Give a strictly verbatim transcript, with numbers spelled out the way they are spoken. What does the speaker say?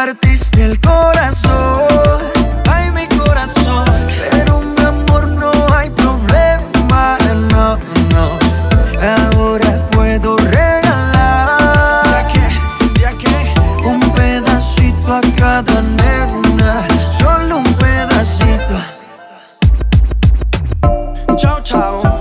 partiste el corazón. Ay, mi corazón. Pero mi amor, no hay problema. No, no. Ahora puedo regalar. ¿Ya qué? ¿Ya qué? Un pedacito a cada nena. Solo un pedacito. Chao, chao.